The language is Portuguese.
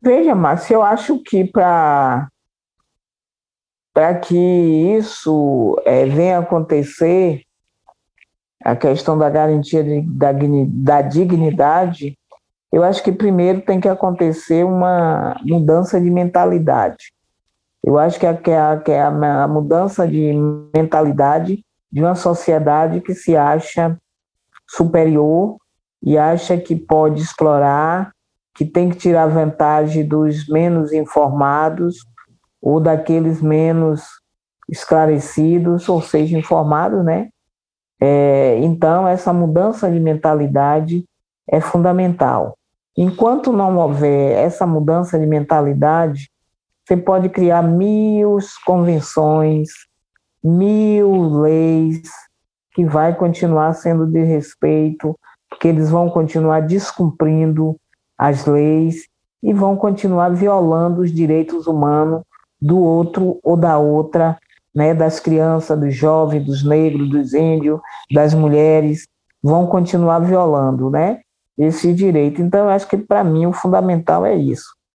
Veja, Márcio, eu acho que para que isso venha a acontecer, a questão da garantia da dignidade, eu acho que primeiro tem que acontecer uma mudança de mentalidade. Eu acho que a mudança de mentalidade de uma sociedade que se acha superior e acha que pode explorar, que tem que tirar vantagem dos menos informados ou daqueles menos esclarecidos, ou seja, informados, né? Então, essa mudança de mentalidade é fundamental. Enquanto não houver essa mudança de mentalidade, você pode criar mil convenções, mil leis que vai continuar sendo de respeito, porque eles vão continuar descumprindo as leis e vão continuar violando os direitos humanos do outro ou da outra, né, das crianças, dos jovens, dos negros, dos índios, das mulheres, vão continuar violando, né, esse direito. Então, eu acho que para mim o fundamental é isso.